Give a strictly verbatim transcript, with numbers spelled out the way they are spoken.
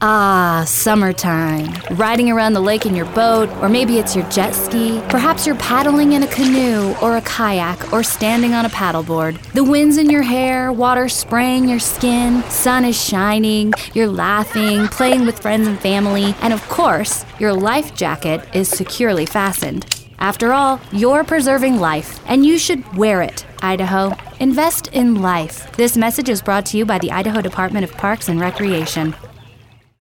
Ah, summertime. Riding around the lake in your boat, or maybe it's your jet ski. Perhaps you're paddling in a canoe or a kayak or standing on a paddleboard. The wind's in your hair, water spraying your skin, sun is shining, you're laughing, playing with friends and family, and of course, your life jacket is securely fastened. After all, you're preserving life, and you should wear it, Idaho. Invest in life. This message is brought to you by the Idaho Department of Parks and Recreation.